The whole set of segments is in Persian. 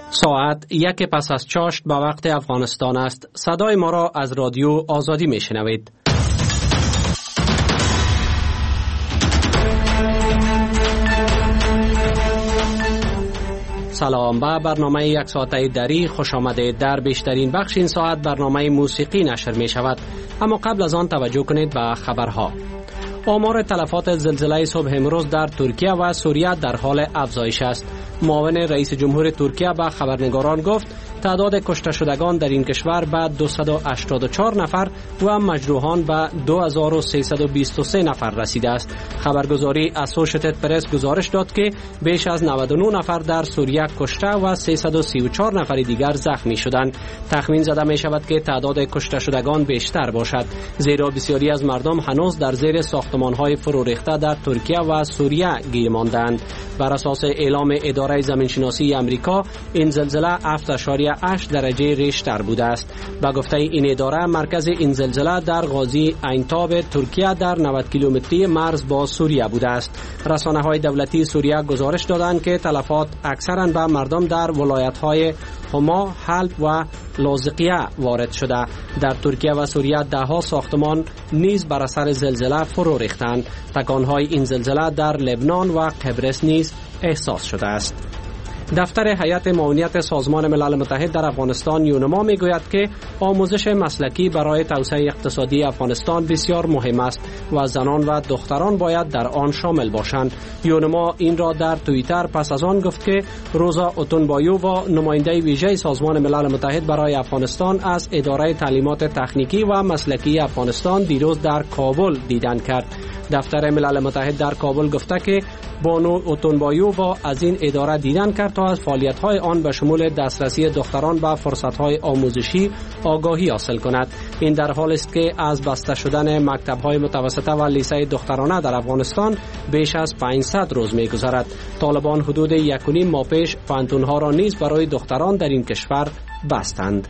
ساعت 1 پس از چاشت به وقت افغانستان است. صدای ما را از رادیو آزادی می شنوید. سلام، به برنامه یک ساعته دری خوش آمدید. در بیشترین بخش این ساعت برنامه موسیقی نشر می شود، اما قبل از آن توجه کنید به خبرها. آمار تلفات زلزله صبح امروز در ترکیه و سوریه در حال افزایش است. معاون رئیس جمهور ترکیه به خبرنگاران گفت تعداد کشته شدگان در این کشور به 284 نفر و مجروحان به 2323 نفر رسیده است. خبرگزاری اسوشیتد پرس گزارش داد که بیش از 99 نفر در سوریه کشته و 334 نفر دیگر زخمی شدند. تخمین زده می شود که تعداد کشته شدگان بیشتر باشد، زیرا بسیاری از مردم هنوز در زیر ساختمان‌های فرو ریخته در ترکیه و سوریه گیر ماندند. بر اساس اعلام اداره زمینشناسی آمریکا، این زلزله 7.8 درجه ریشتر بوده است. به گفته این اداره، مرکز این زلزله در غازی عینتاب ترکیه در 90 کیلومتری مرز با سوریه بوده است. رسانه‌های دولتی سوریه گزارش دادند که تلفات اکثراً به مردم در ولایت‌های حما، حلب و لاذقیه وارد شده. در ترکیه و سوریه ده‌ها ساختمان نیز بر اثر زلزله فرو ریختند. تکان‌های این زلزله در لبنان و قبرس نیز احساس شده است. دفتر هیئت معاونیت سازمان ملل متحد در افغانستان یونما میگوید که آموزش مسلکی برای توسعه اقتصادی افغانستان بسیار مهم است و زنان و دختران باید در آن شامل باشند. یونما این را در توییتر پس از آن گفت که روزا اوتونبایووا، نماینده ویژه سازمان ملل متحد برای افغانستان، از اداره تعلیمات تکنیکی و مسلکی افغانستان دیروز در کابل دیدن کرد. دفتر ملل متحد در کابل گفته که بانو اوتونبایووا از این اداره دیدن کرد تا از فعالیت‌های آن به شمول دسترسی دختران به فرصت‌های آموزشی آگاهی حاصل کند. این در حالی است که از بسته شدن مکتب‌های متوسطه و لیسه دخترانه در افغانستان بیش از 500 روز می‌گذرد. طالبان حدود 1.5 ماه پیش پانتون‌ها را نیز برای دختران در این کشور بستند.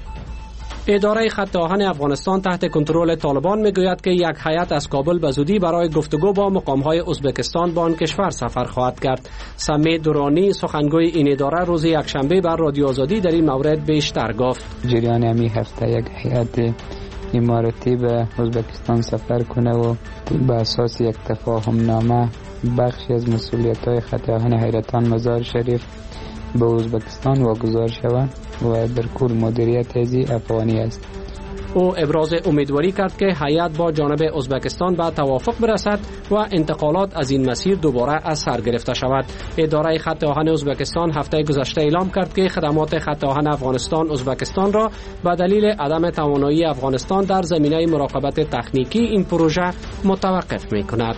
اداره خط آهن افغانستان تحت کنترل طالبان میگوید که یک هیئت از کابل به زودی برای گفتگو با مقام‌های ازبکستان با آن کشور سفر خواهد کرد. سمی دورانی، سخنگوی این اداره، روز یکشنبه بر رادیو آزادی در این مورد بیشتر گفت. جریان همین هفته یک هیئت اماراتی به ازبکستان سفر کنه و به اساس یک تفاهم نامه بخشی از مسئولیت‌های خط آهن حیرتان مزار شریف به ازبکستان واگذار شود و در کل مدیریت ازی افغانی است. او ابراز امیدواری کرد که هیئت با جانب ازبکستان به توافق برسد و انتقالات از این مسیر دوباره از سر گرفته شود. اداره خط آهن ازبکستان هفته گذشته اعلام کرد که خدمات خط آهن افغانستان ازبکستان را به دلیل عدم توانایی افغانستان در زمینه مراقبت تکنیکی این پروژه متوقف می‌کند.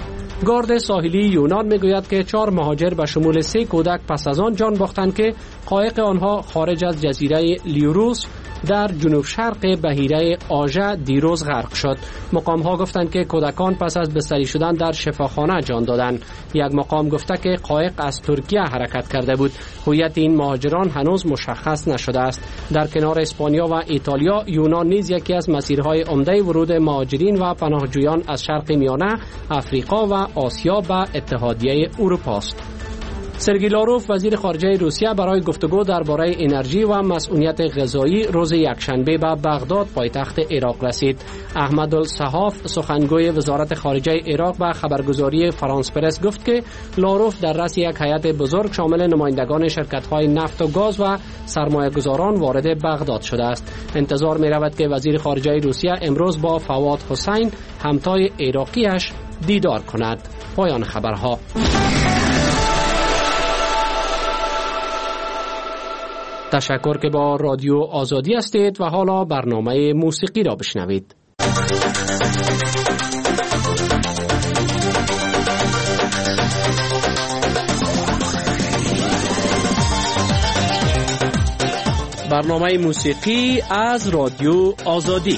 گارد ساحلی یونان میگوید که 4 مهاجر به شمول 3 کودک پس از آن جان باختند که قایق آنها خارج از جزیره لیوروس در جنوب شرق بحیره آژه دیروز غرق شد. مقام‌ها گفتند که کودکان پس از بستری شدن در شفاخانه جان دادند. یک مقام گفته که قایق از ترکیه حرکت کرده بود. هویت این مهاجران هنوز مشخص نشده است. در کنار اسپانیا و ایتالیا، یونان نیز یکی از مسیرهای عمده ورود مهاجرین و پناهجویان از شرق میانه، افریقا و آسیا به اتحادیه اروپا است. سرگئی لاروف، وزیر خارجه روسیه، برای گفتگو درباره انرژی و مسئولیت غذایی روز یکشنبه به بغداد، پایتخت عراق، رسید. احمد الصحاف، سخنگوی وزارت خارجه عراق، به خبرگزاری فرانس پرس گفت که لاروف در رأس یک هیئت بزرگ شامل نمایندگان شرکت‌های نفت و گاز و سرمایه‌گذاران وارد بغداد شده است. انتظار می‌رود که وزیر خارجه روسیه امروز با فواد حسین، همتای عراقیش، دیدار کند. پایان خبرها. تشکر که با رادیو آزادی هستید و حالا برنامه موسیقی را بشنوید. برنامه موسیقی از رادیو آزادی.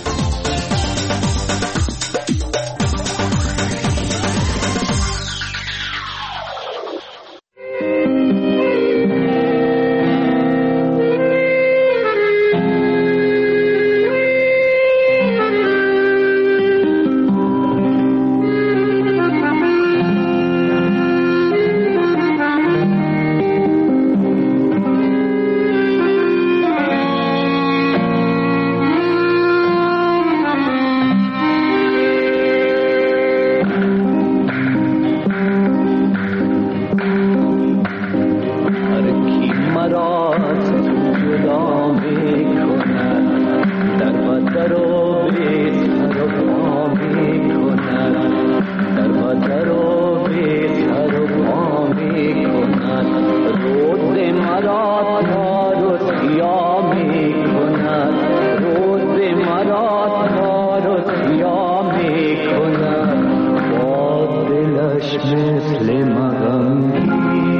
مراد جدا میکند، در بدر و بهتر و پا میکند، در بدر و بهتر و پا میکند، روز مرا تار و سیاه میکند، روز مرا تار و سیاه میکند، با دلش مثل مغم.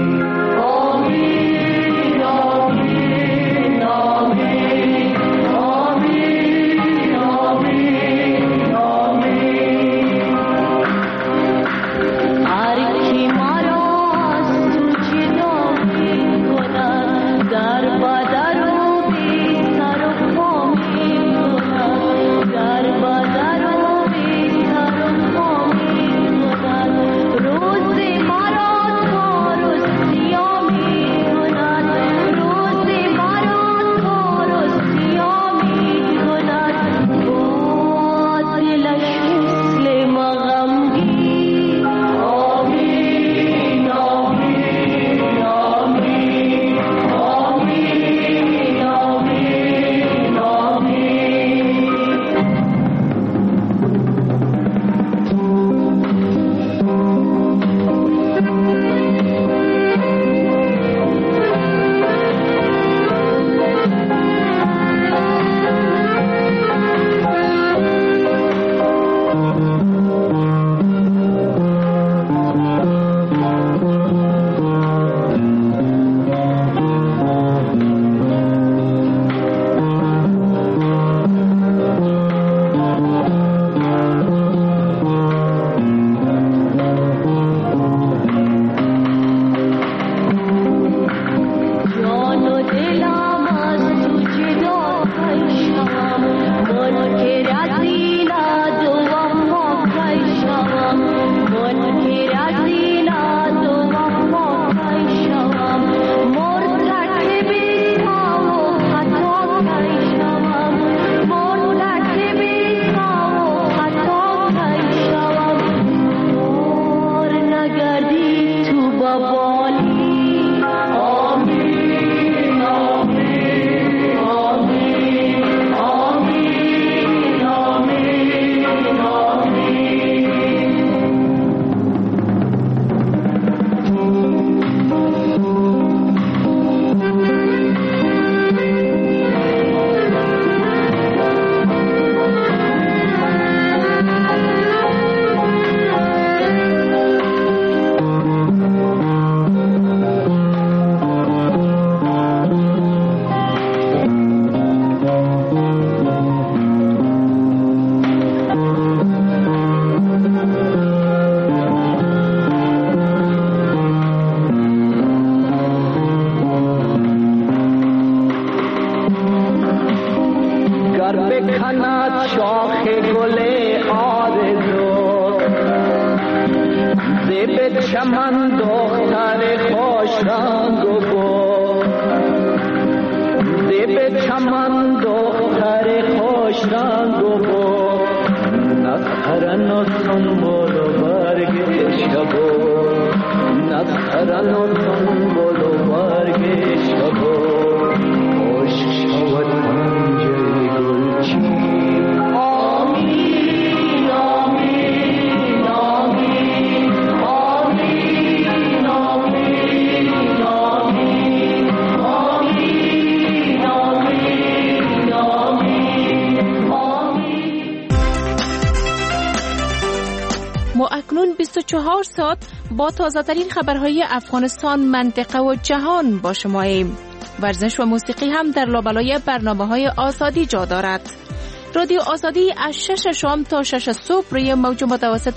اکنون 24 ساعت با تازه‌ترین خبرهای افغانستان، منطقه و جهان با شماییم. ورزش و موسیقی هم در لابلای برنامه‌های آزادی جا دارد. رادیو آزادی از 6 شام تا 6 صبح روی موج متوسط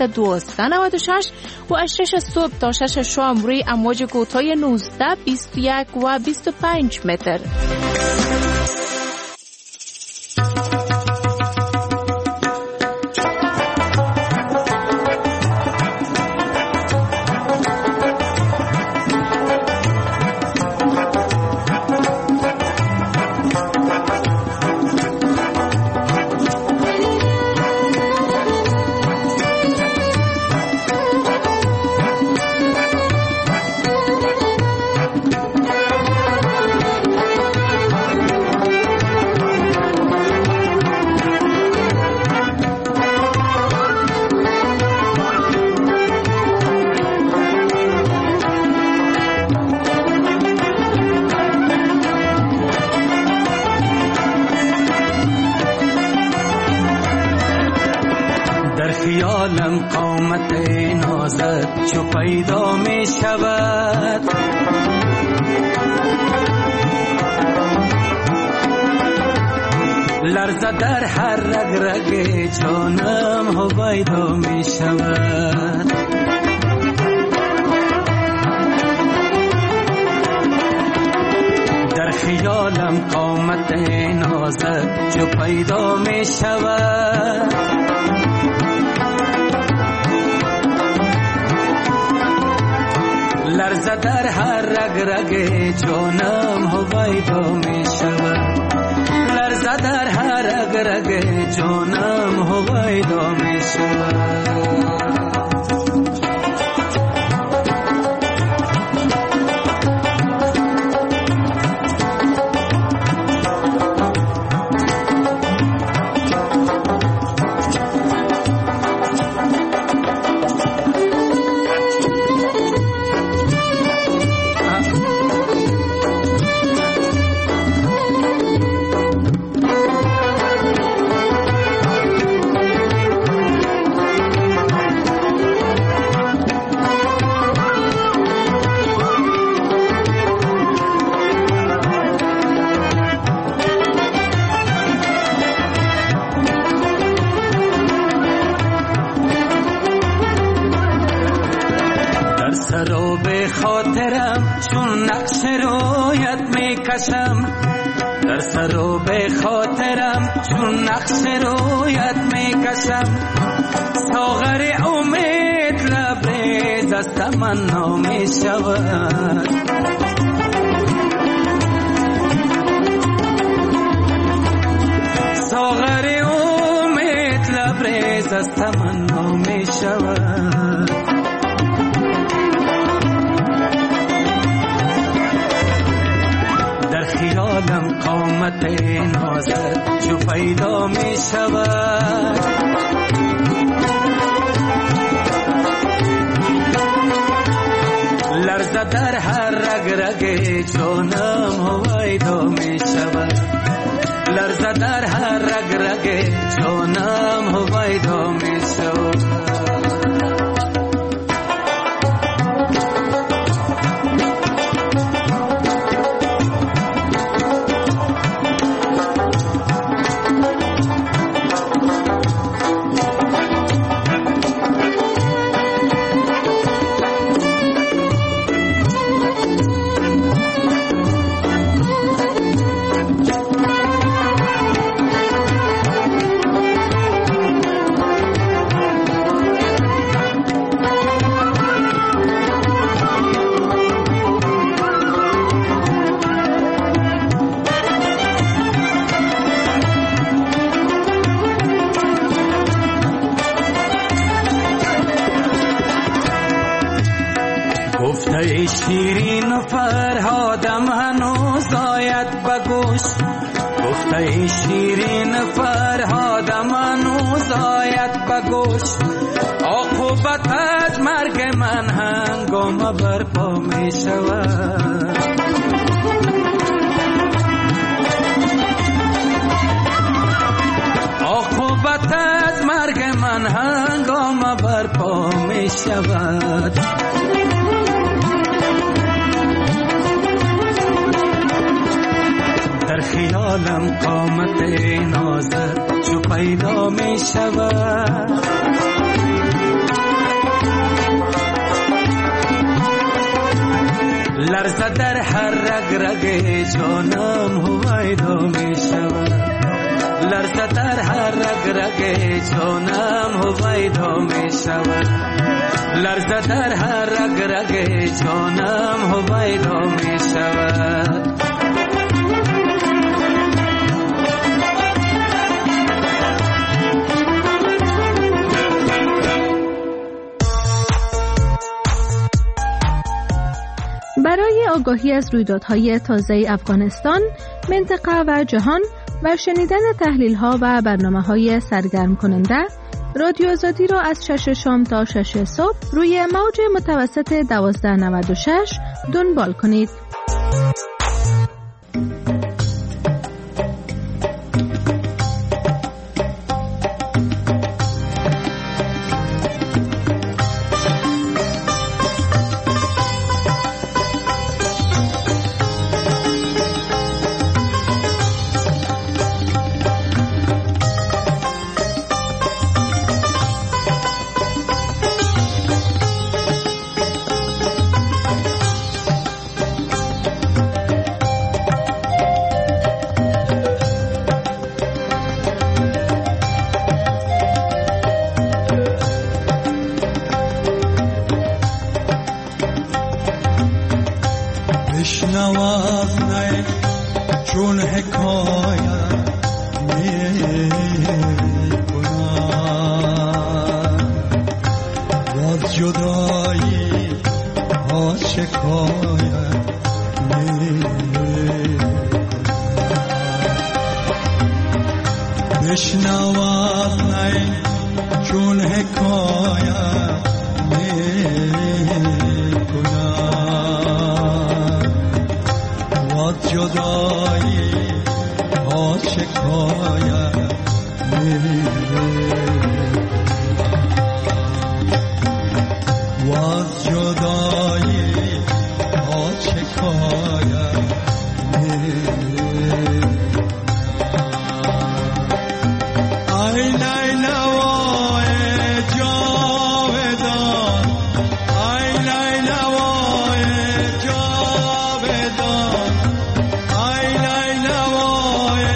1296 و از 6 صبح تا 6 شام روی امواج کوتاه 19، 21 و 25 متر. خیالم قامت نازت چو پیدا می شود، لرزه در هر رگ رگ جانم هویدا می شود. در خیالم قامت نازت چو پیدا می شود، لرزه در هر رگ رگ جانم هویدا می شود، لرزه در هر رگ رگ جانم هویدا می شود. سراب خاطرم چون نقش رویت می کشم، در سراب خاطرم چون نقش رویت می کشم، ساغر امید لبریز از تمنا می شود، ساغر امید لبریز از تمنا می شود. خیالم قامت نازت چو پیدا می شود، لرزه در هر رگ رگ جانم هویدا می شود، لرزه در هر رگ رگ جانم هویدا می شود. گفته شیرین فرهادم هنوز آید بگوش، گفته شیرین فرهادم هنوز آید بگوش، عاقبت از مرگ من هنگام برپا می شود، عاقبت از مرگ من هنگام برپا می شود. در خیالم قامت نازت چو پیدا می شود، لرزه در هر رگ رگ جانم هویدا می شود، لرزه در هر رگ رگ جانم هویدا می شود، لرزه در هر رگ رگ جانم هویدا می شود. برای آگاهی از رویدادهای تازه افغانستان، منطقه و جهان و شنیدن تحلیل‌ها و برنامه‌های سرگرم کننده، رادیو آزادی را از 6 شام تا 6 صبح روی موج متوسط 1296 دنبال کنید. چون حکایت میکنم باز جدایی ها شکایت میکنم بشنواد نی چون حکایت میکنم باز جدایی ها شکایت باز جدایی ها شکایت ای لیلوای جاودان ای لیلوای جاودان ای لیلوای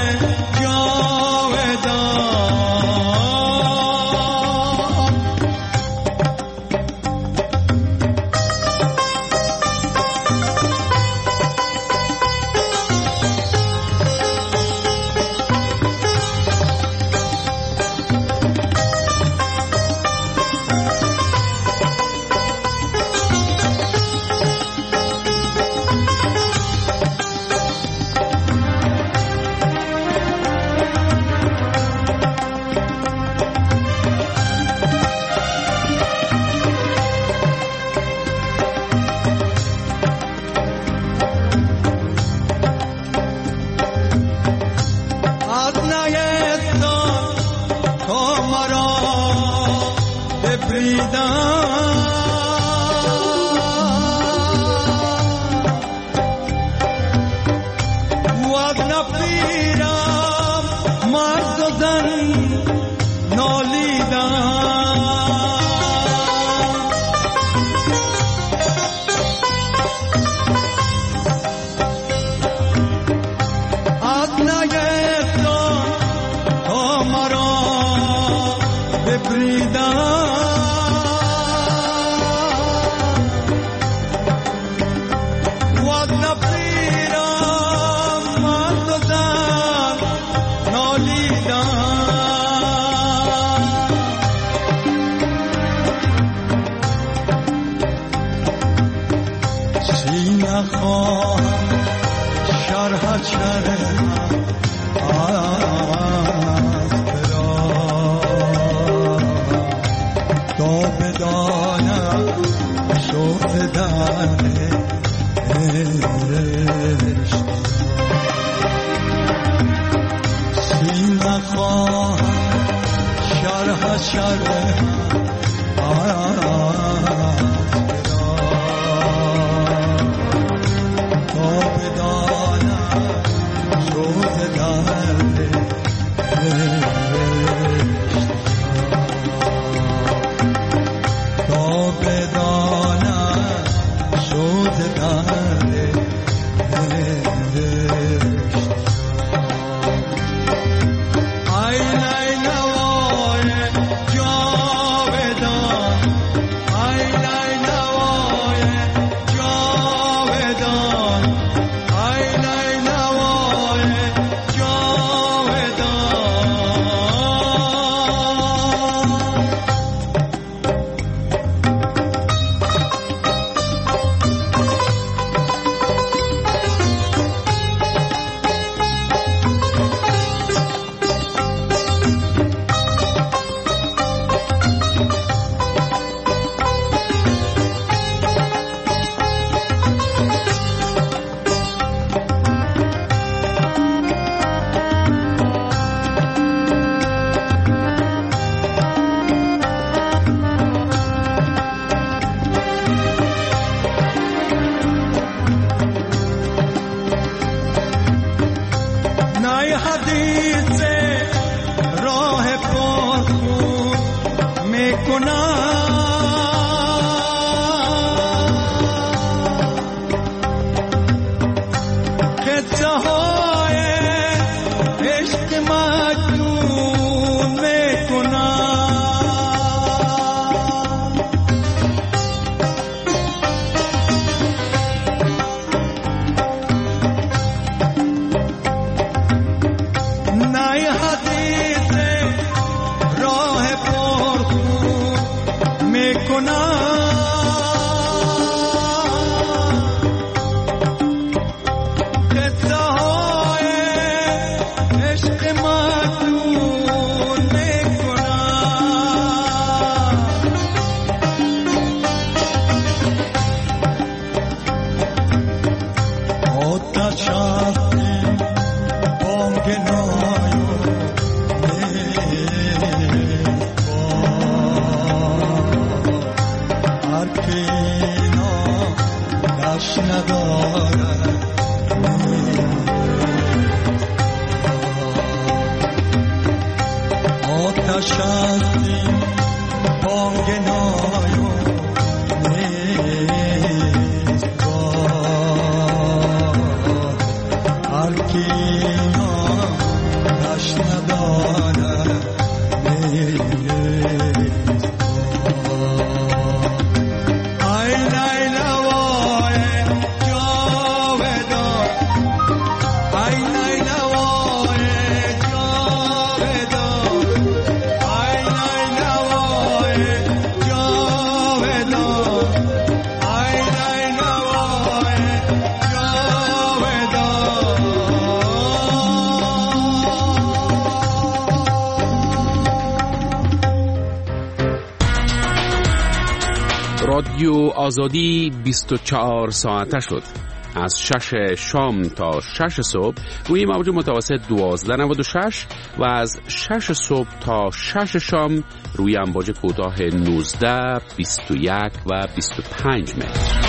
رادیو آزادی 24 ساعته شد. از 6 شام تا 6 صبح روی موج متوسط 1296 و از 6 صبح تا 6 شام روی امواج کوتاه 19، 21 و 25 متر.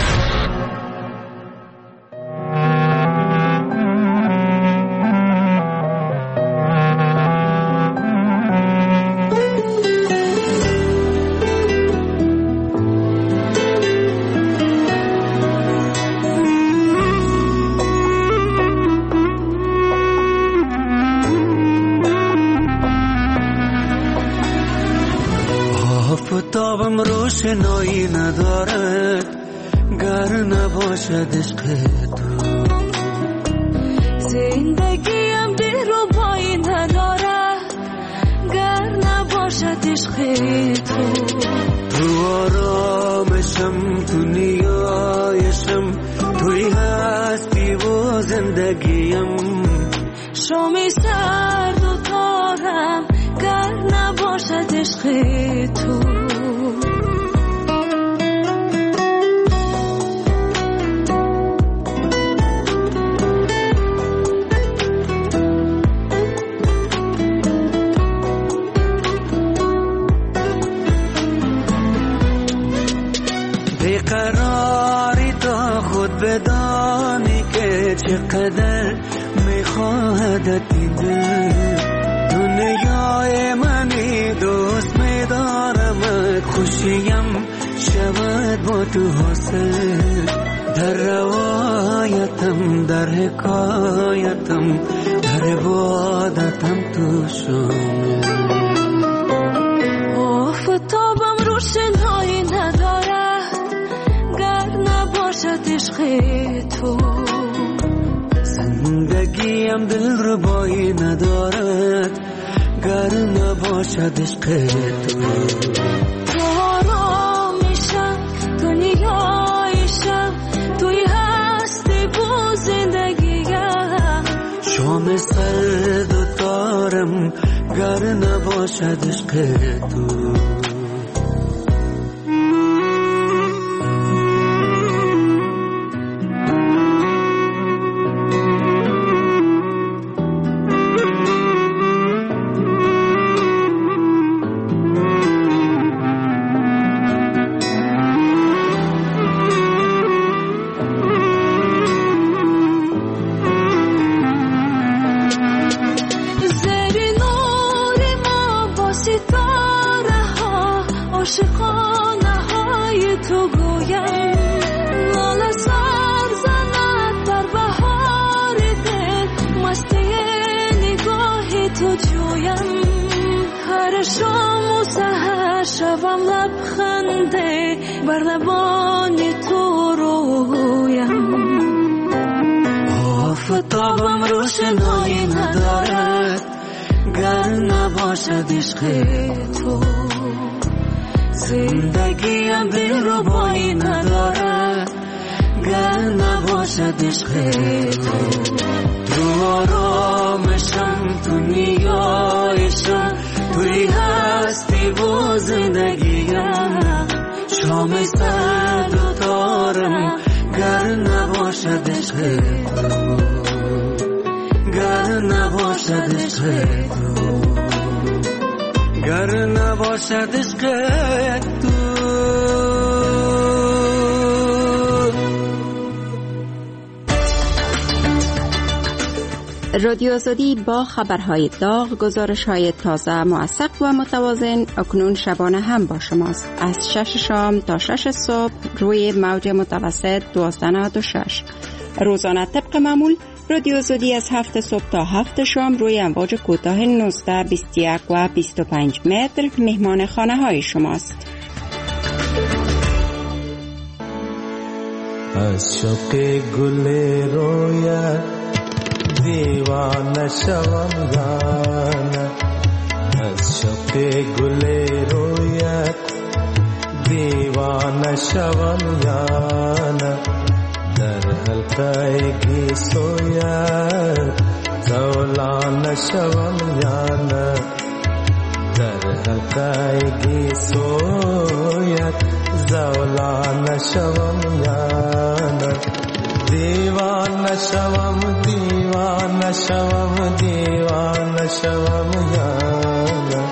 آفتابم روشنایی ندارد گر نباشد عشق تو، زندگیم دلربایی ندارد گر نباشد عشق تو. تو آرامشم، تو نیایشم، توی هستی و زندگیم. شامی سرد و تارم گر نباشد عشق تو. بیقراری تا خود بدانی که چقدر میخواهد این دل. دنیای منی دوست میدارمت، خوشیم شود با تو حاصل. در روایتم، در حکایتم، در عبادتم تو شامل. آفتابم روشنایی ندارد گر نباشد عشق تو. زندگیم دلربایی ندارد گر نباشد عشق تو. تو آرامیشم، تو نیایشم، توی هستی و زندگیم. شام سرد و تارم گر نباشد عشق تو. شبم لبخنده بر لبان تو رویم. آفتابم روشنایی ندارد گر نباشد عشق تو. زندگیم دلربایی ندارد گر نباشد عشق تو. تو آرامشم، تو نیایشم، توی هستی و زندگیم. شام سرد و تارم گر نباشد عشق تو. گر نباشد عشق تو، گر نباشد عشق تو. رادیو آزادی با خبرهای داغ، گزارش‌های تازه، موثق و متوازن اکنون شبانه هم با شماست. از 6 شام تا 6 صبح روی موج متوسط 1296. روزانه طبق معمول رادیو آزادی از 7 صبح تا 7 شام روی امواج کوتاه 19، 21 و 25 متر مهمان خانه‌های شماست. از شوق گل رویت دیوانه شوم جانم، از شوق گل رویت دیوانه شوم جانم. در حلقه گیسویت زولانه شوم جانم، در حلقه گیسویت زولانه شوم جانم. دیوانه شوم دیوانه شوم دیوانه شوم جانم.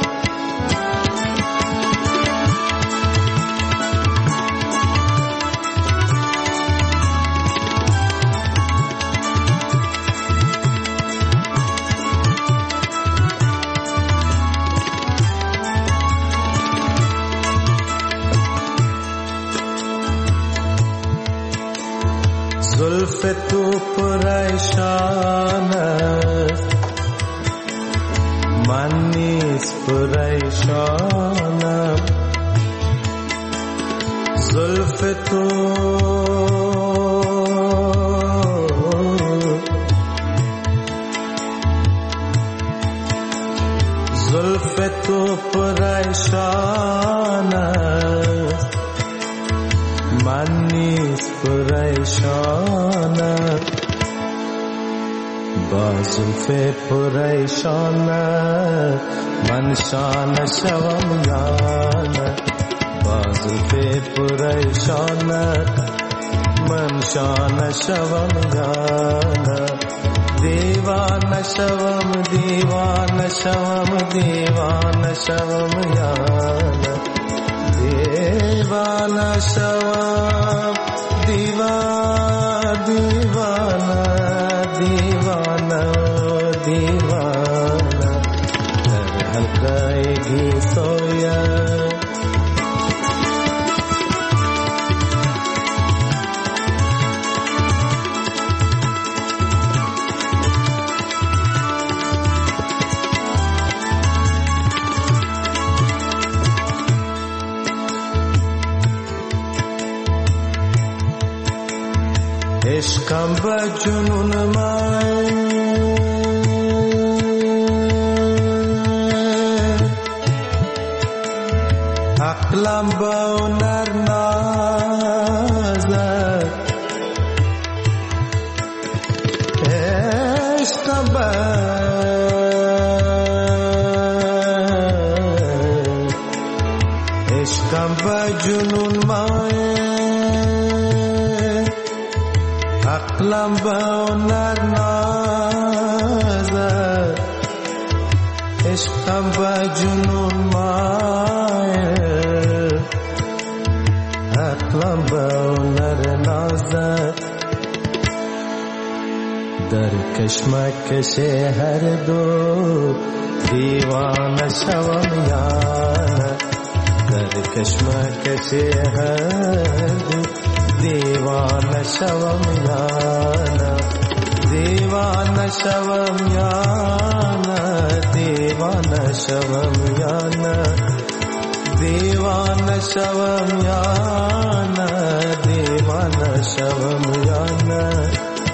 زلف تو پریشان است، من نیز پریشانم. زلف تو زلف تو پریشان است، من نیز پریشانم. با زلف پریشان من شانه شوم جانم، با زلف پریشان من شانه شوم جانم. دیوانه شوم دیوانه شوم دیوانه شوم جانم، دیوانه شوم دیوانه دیوانه دیوانه دیوانه. در حلقه گیسویت عشقم به جنون من عقلم به هنر نازد، عشقم به جنون من عقلم به هنر نازد، عشقم به جنون مایل، عقلم به هنر نازد. در کشمکش هر دو دیوانه شوم جانم، در کشمکش هر دو دیوانه شوم جانم. دیوانه شوم جانم، دیوانه شوم جانم، دیوانه شوم جانم، دیوانه شوم جانم.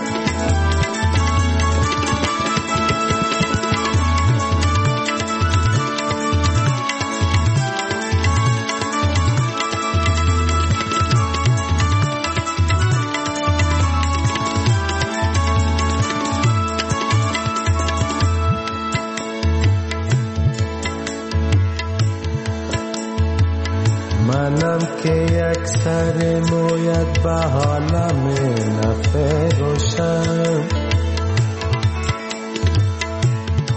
منم که یک سر مویت به حالم نفروشم،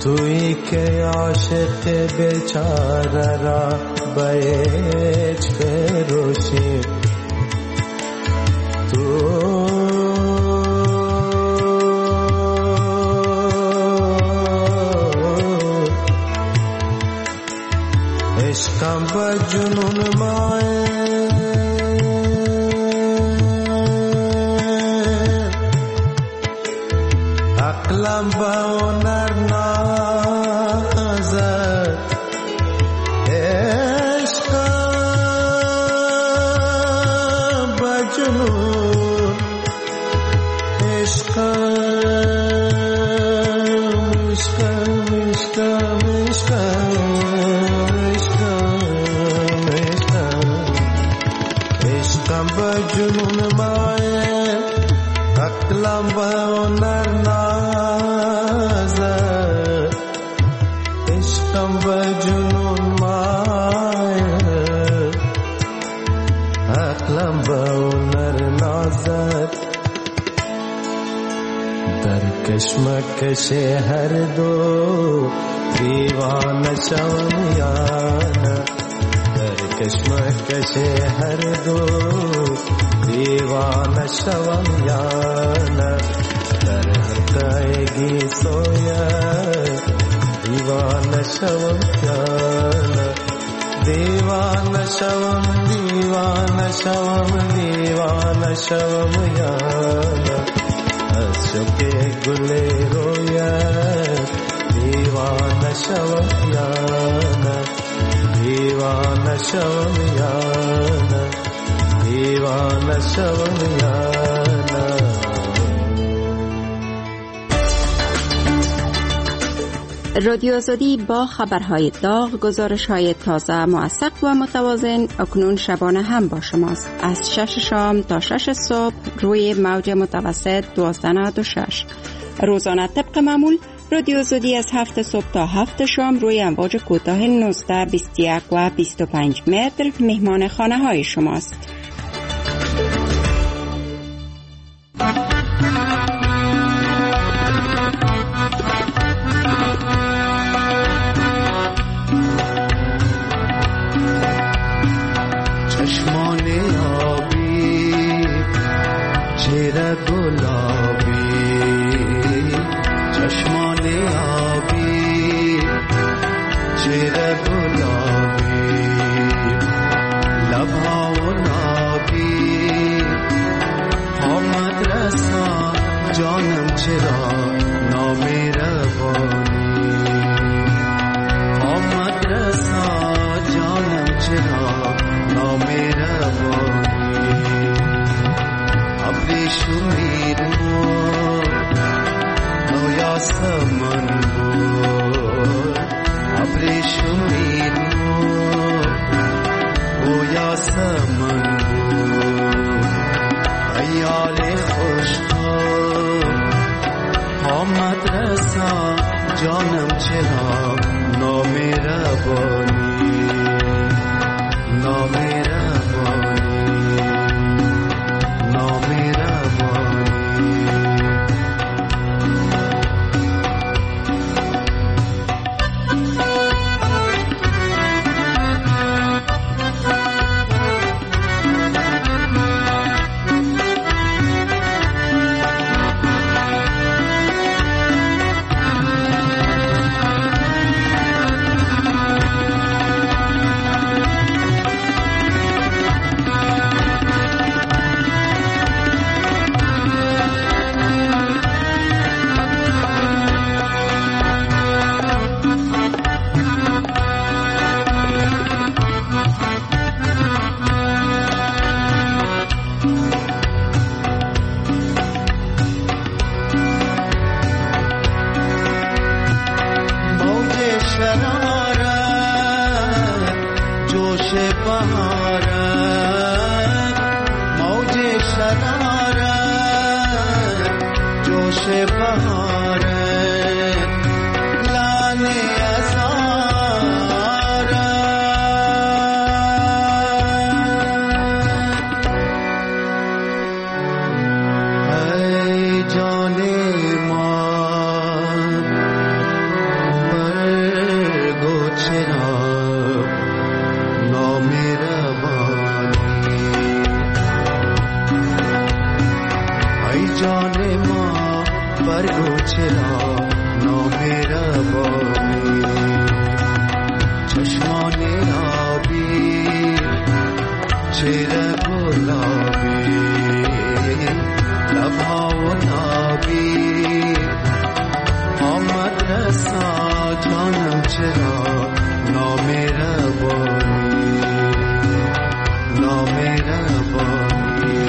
تویی که عاشق بیچاره را بیچ فروشی عشقم با جنون مایه عقلم با هنر نازد عشقم با جنون عشقم با جنون مایه عقلم با هنر نازد عشقم با جنون مایه عقلم با هنر نازد در کشمکش هر دو دیوانه شوم یا نه در کشمکش هر دو دیوانه شوم یا نه در حقایقی سوید دیوانه شوم یا نه دیوانه شوم دیوانه شوم دیوانه شوم یا نه از شوق گل رویت دیوانه شوم یا نه دیوانه شوم یا نه دیوانه شوم یا نه. رادیو آزادی با خبرهای داغ، گزارش‌های تازه، موثق و متوازن اکنون شبانه هم با شماست. از 6 شام تا 6 صبح روی موج متوسط 1296. روزانه طبق معمول رادیو آزادی از 7 صبح تا 7 شام روی امواج کوتاه 19، 21 و 25 متر مهمان خانه های شماست. چرا نامهربانی چشمان آبی چهره گلابی لبها و نابی آمد رسا جانم چرا نامهربانی نامهربانی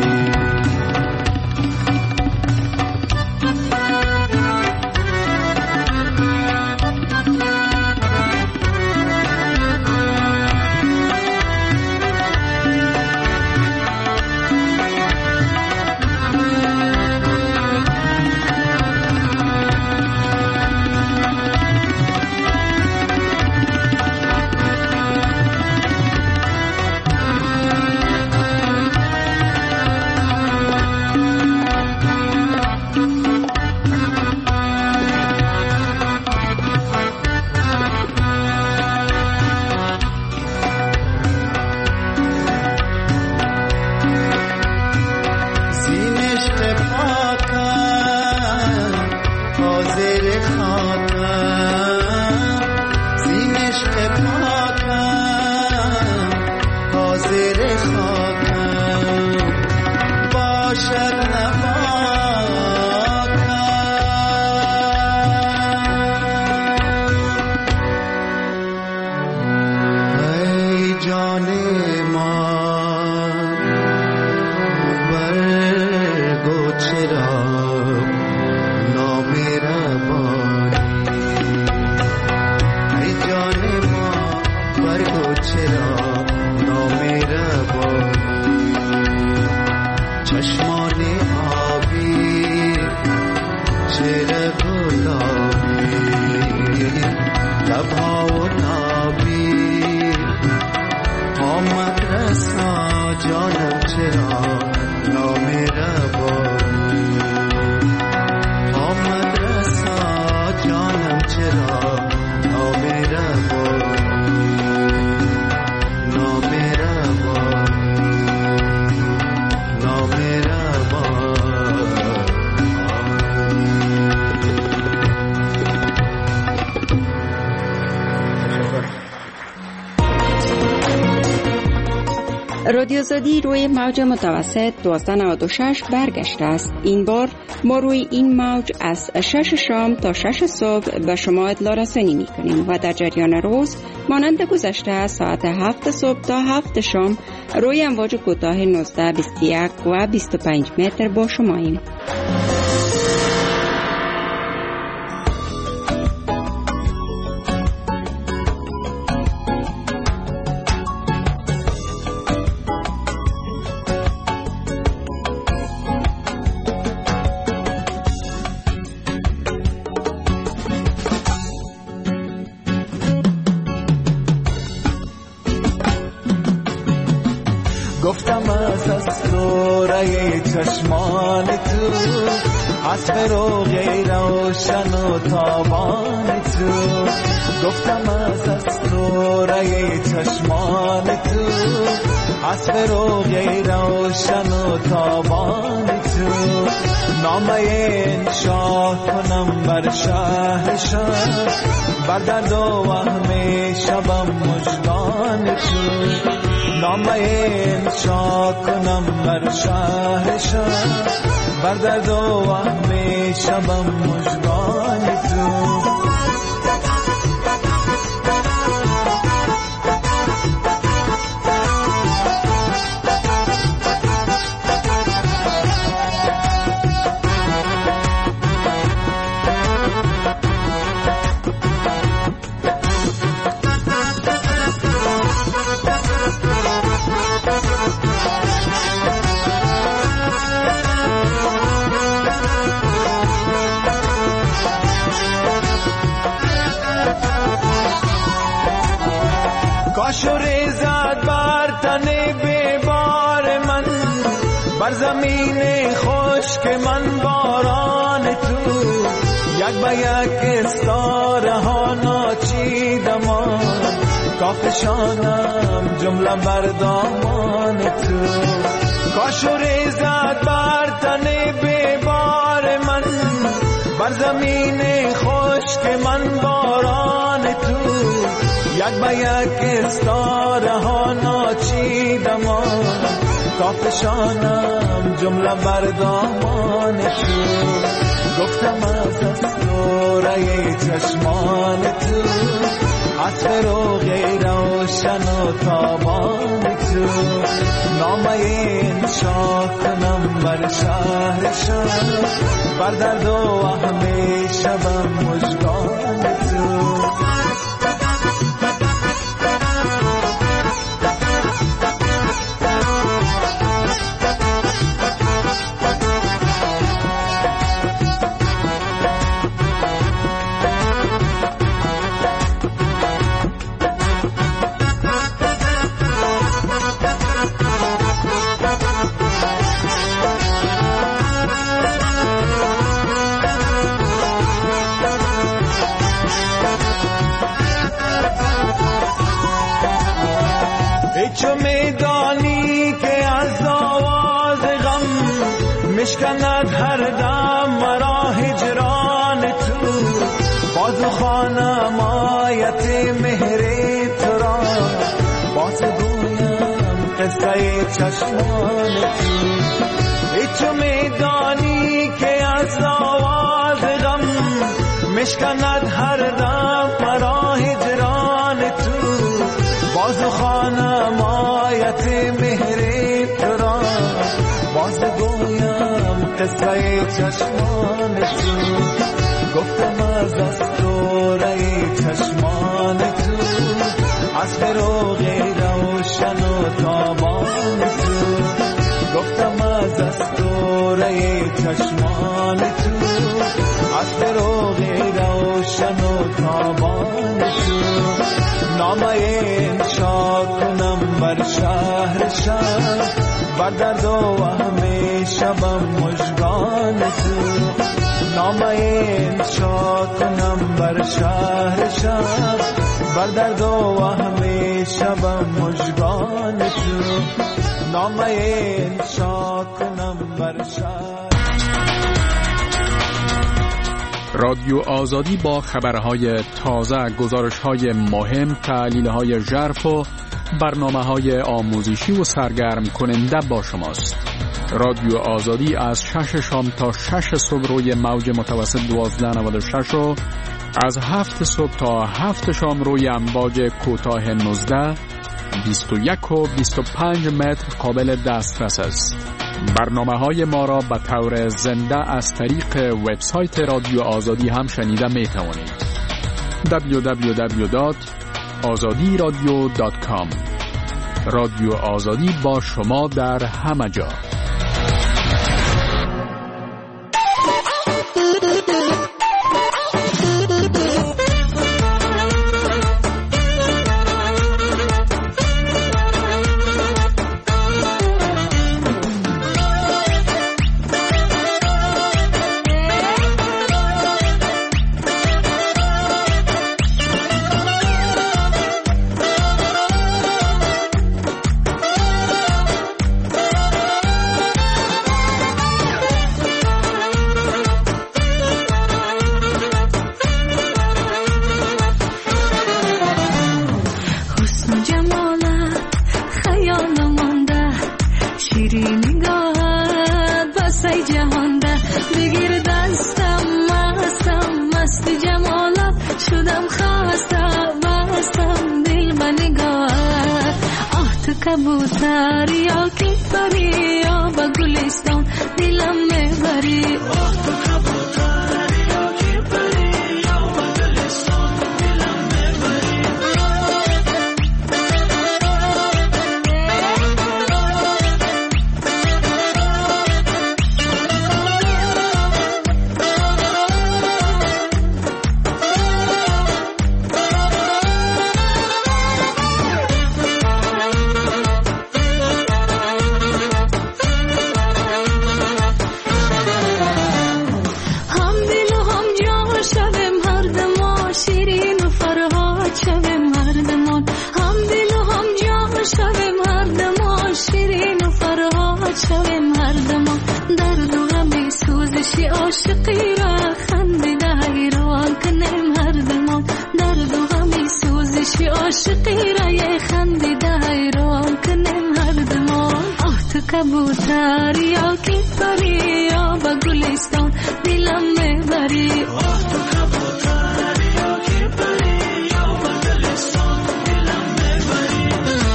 رادیو آزادی روی موج متوسط 1296 برگشته است. این بار ما روی این موج از 6 شام تا 6 صبح به شما اطلاع رسانی می کنیم و در جریان روز مانند گذشته ساعت 7 صبح تا 7 شام روی امواج کوتاه 19، 21 و 25 متر با شماییم. گفتم از اسراره چشمان تو از فروغ روشن و تابان تو گفتم از اسراره چشمان تو از فروغ روشن و تابان تو نامه انشا کنم بر شهرشان بر درد و وهم شبم مژگان تو نامه انشا کنم بر شهرشان بر درد و وهم شبم مژگان تو کاش و ریزد بر تن بیبار من بر زمین خشک من باران تو یک به یک استاره ها ناچیدمان تا فشانم جمله بر دامان تو کاش و ریزد بر تن بیبار من بر زمین خشک من باران تو، یک به یک استاره ها ناچیدم تا فشانم جمله بر دامان تو. گفتم از اسطوره چشمان تو، از فروغ روشن و تابان تو، نامه انشا کنم بر شهرشان، بر درد و وهم شبم مژگان تو. چو میدانی که از آواز غم مشکند هر دم مرا هجران تو، باز خوانم آیت مهر تو را، باز گویم قصه چشمان تو. چو میدانی که از آواز غم مشکند هر دم مرا هجران تو، باز خوانم آیت مهر تو را، باز گویم قصه چشمان تو. گفتم از اسطوره چشمان تو، از فروغ روشن و تابان تو. گفتم از اسطوره چشمان تو، از فروغ روشن و تابان تو، نامه انشا کنم بر شهرشان، بر درد و وهم شبم مژگان تو. نامه انشا کنم بر شهرشان، بر درد و وهم شبم مژگان تو. نامه انشا کنم بر شهرشان. رادیو آزادی با خبرهای تازه، گزارش‌های مهم، تحلیل‌های ژرف و برنامه‌های آموزشی و سرگرم کننده با شماست. رادیو آزادی از 6 شام تا 6 صبح روی موج متوسط 1296 و از 7 صبح تا 7 شام روی امواج کوتاه 19، 21 و 25 متر قابل دسترس است. برنامه‌های ما را به طور زنده از طریق وبسایت رادیو آزادی هم شنیده می توانید. www.azadiradio.com. رادیو آزادی با شما در همه جا. कबूतर या की परी या बगुलिस्तान दिलम में भरी कबूतर या की परी या बगुलिस्तान दिलम में भरी عاشقی را خند عاشقی را یه خندیده حیران کنیم هر زمان. تو کبوتر یا کی پری یا با گلستان دلم میبری. تو کبوتر یا کی پری یا با گلستان دلم میبری.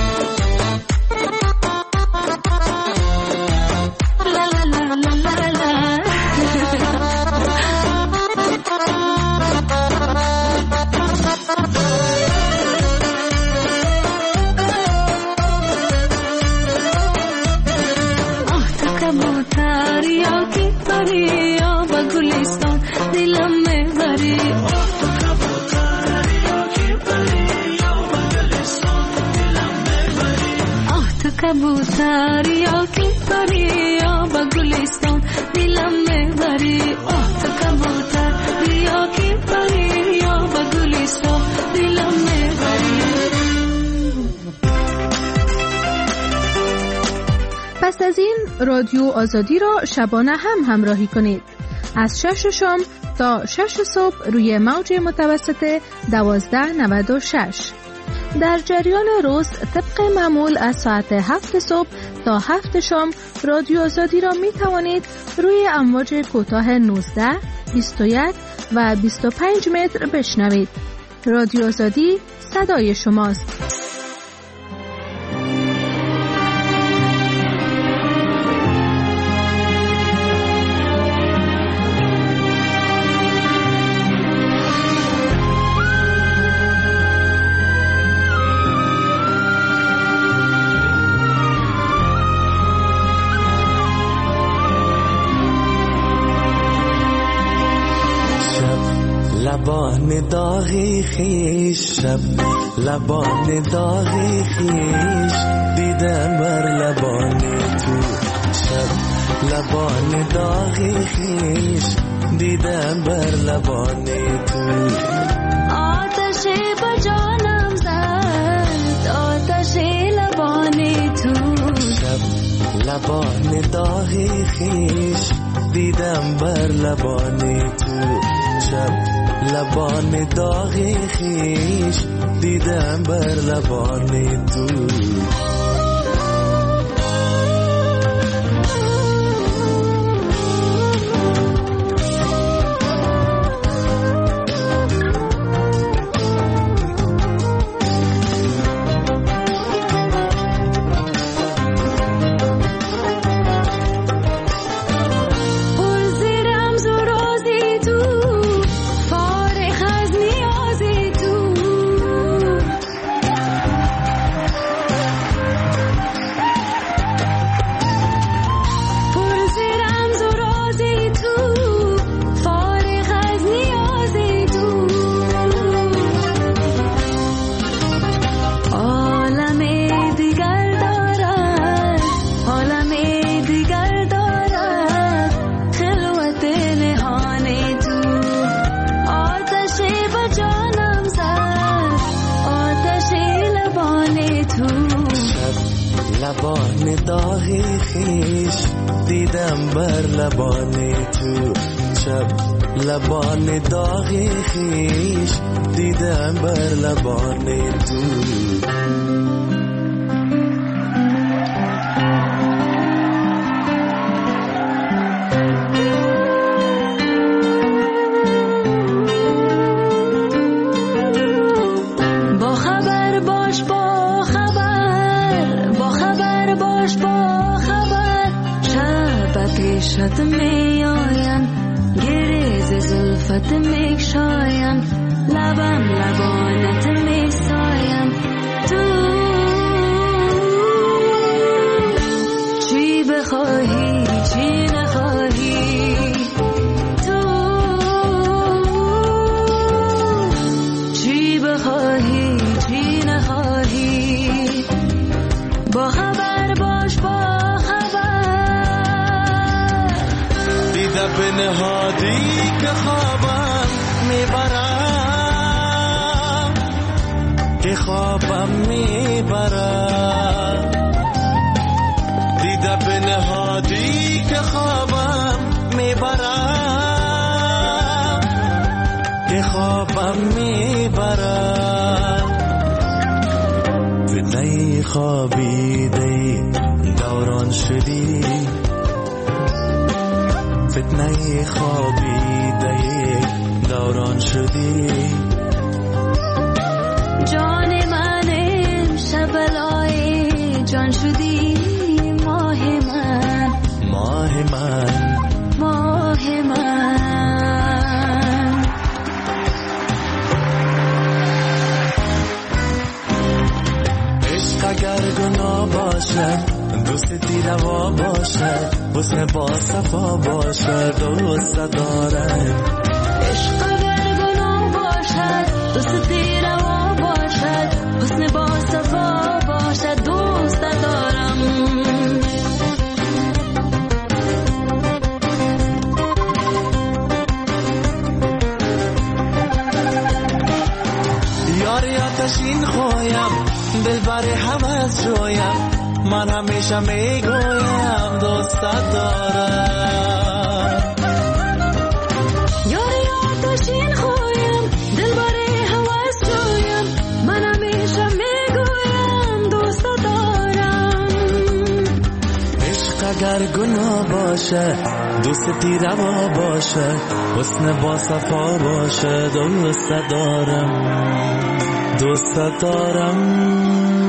لا لا لا لا لا لا. کبوتر یا کی پری یا با گلستان دلم میبری. تو کبوتر یا کی پری یا با گلستان دلم میبری. پس از این رادیو آزادی را شبانه هم همراهی کنید از 6 شام تا 6 صبح روی موج متوسط 1296. در جریان روز طبق معمول از ساعت 7 صبح تا 7 شام رادیو آزادی را می توانید روی امواج کوتاه 19, 21 و 25 متر بشنوید. رادیو آزادی صدای شماست. لبان داغی خیش شب لبان داغی خیش دیدم بر لبان تو. شب لبان داغی خیش دیدم بر لبان تو. آتش به جانم زد آتش لبان تو. شب لبان داغی خیش دیدم بر لبان تو. شب لبان داغی خیش دیدم بر لبان تو. لبان داغی خیش دیدم بر لبان تو. شب لبان داغی خیش دیدم بر لبان تو. شد می آیم گریز زلفت می شایم لبم لبانت می سایم. تو چی بخواهی چی نخواهی تو چی بخواهی چی نخواهی با خبر باش با به نهادی که خوابم میبرم که خوابم میبرم. دیده به نهادی که خوابم میبرم که خوابم میبرم. فتنه خوابیده دوران شدی، فتنه خوابیده دوران شدی. جان من امشب بلای جان شدی، ماه من ماه من ماه من. عشق اگر گناه باشه، دوستی روا باشه، حسن با صفا باشه، دوست دارم. عشق اگر گناه باشد، دوستی روا باشد، حسن با صفا باشد، دوست دارم. یاری آتشین خویم، دلبر حوض جویم، من همیشه میگویم دوست دارم. یاری آتشین خویم، دلبر حوض جویم، من همیشه میگویم دوست دارم. عشق اگر گناه باشه، دوستی روا باشه، حسن با صفا باشه، دوست دارم، دوست دارم.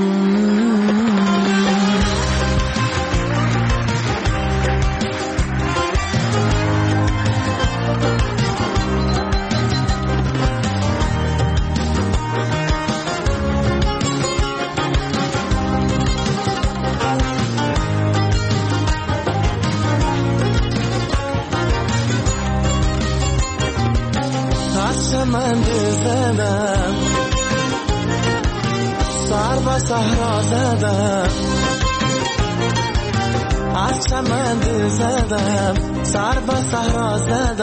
من زدم سر به صحرا زدم، از چمن زدم سر به صحرا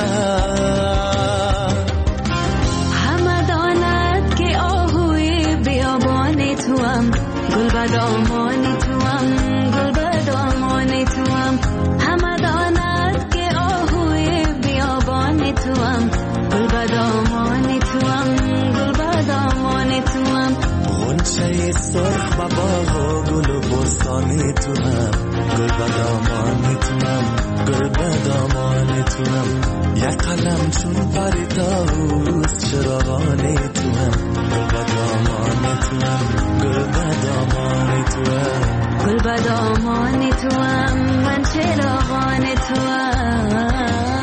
زدم. همه داند که آهوی بیابان توام، گل به دامان توام، گل به دامان توام. همه داند که آهوی بیابان توام، گل به دامان توام، گل به دامان توام. غنچه سرخ و باغ و گل و بستانی توام، گل به دامان توام، گل به دامان توام. یک قلم چون پری طاووس چراغانی توام، گل به دامان توام، گل به دامان توام، گل به دامان توام، من چراغان توام.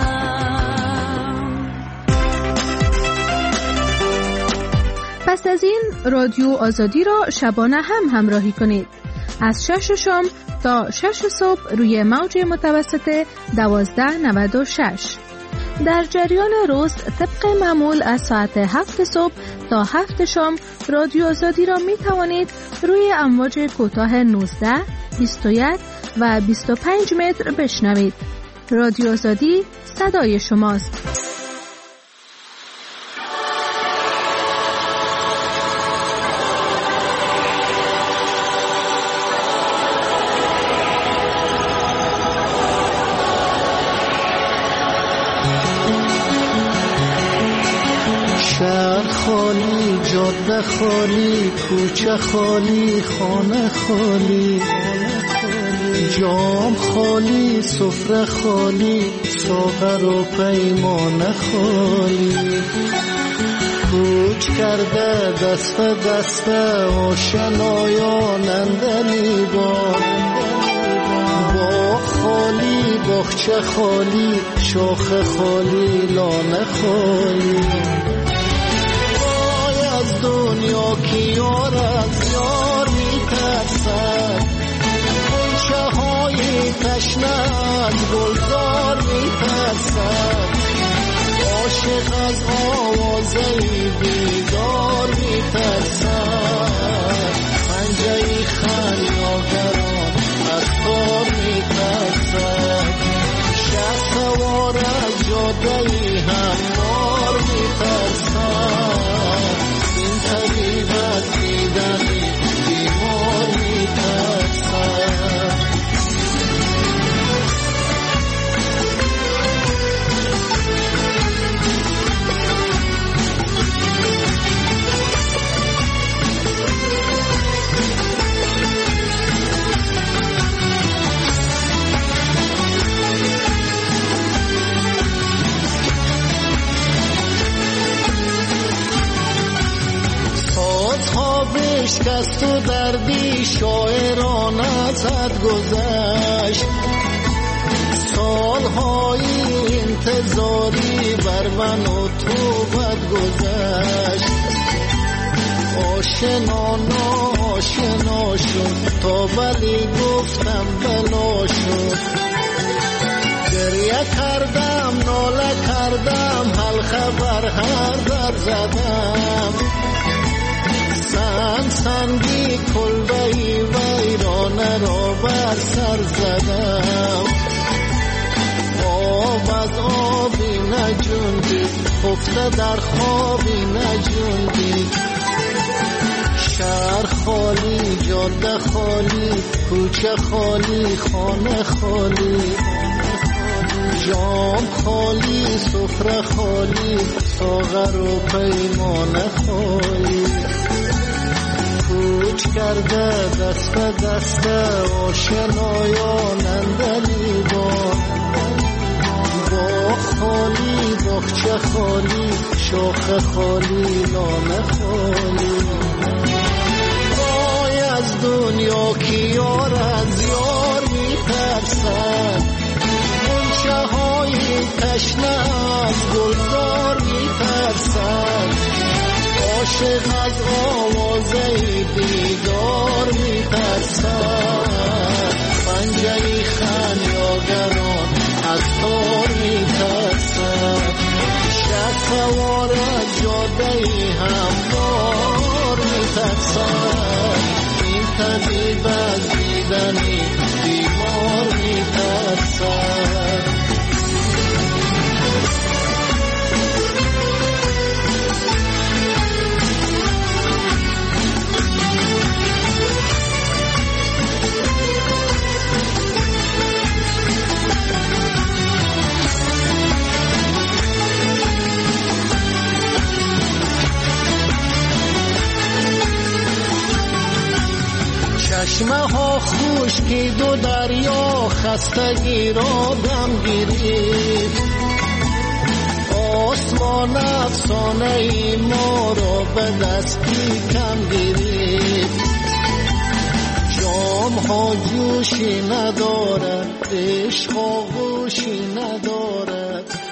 پس از این رادیو آزادی را شبانه هم همراهی کنید. از 6 شام تا 6 صبح روی موج متوسط 1296. در جریان روز طبق معمول از ساعت 7 صبح تا 7 شام رادیو آزادی را می توانید روی امواج کوتاه 19, 21 و 25 متر بشنوید. رادیو آزادی صدای شماست. شهر خالی، جاده خالی، کوچه خالی، خانه خالی، جام خالی، سفره خالی، ساغر و پیمانه خالی. کوچ کرده دست به دست آشنایاننده لیبان، باغ خالی، باغچه خالی، شاخ خالی، لانه خالی. از دنیا که یار از یار میترسد، غنچه های تشنه از گلزار میترسد. عاشق از آوازه بیدار میترسد، پنجه خمیازگران از کار میترسد. شهر سوار از جاده هموار میترسد، این طبیب از دیدن بیمار میترسد. بشکست و دردی شاعرانه زد گذشت. سالهای انتظاری بر من و تو بد گذشت. آشنا ناشنا شد تا ولی گفتم بلا شد. گریه کردم ناله کردم حل خبر هر در زدم. سنگی کلبهی ویرانه را بر سر زدم. آب از آبی نجوندی خفته در خوابی نجوندی. شهر خالی جاده خالی کوچه خالی خانه خالی. جام خالی سفره خالی ساغر و پیمانه خالی. کوچ کرده دست به دست آشنایان اندلیبان. باغ خالی باغچه خالی شاخه خالی لانه خالی. وای از دنیا که یار از یار میترسد. غنچه های تشنه از گلزار میترسد. عاشق از آوازه دیدار میترسد. پنجه خمیازگران از تار میترسد. شب سوار از جاده هموار میترسد. این طبیب از دیدنی بیمار میترسد. چشمه ها خشکی دو دریا خستگی را دم گرفت. آسمان افسانه ای ما را به دستی کم گرفت. جام ها جوشی ندارد عشق آغوشی ندارد.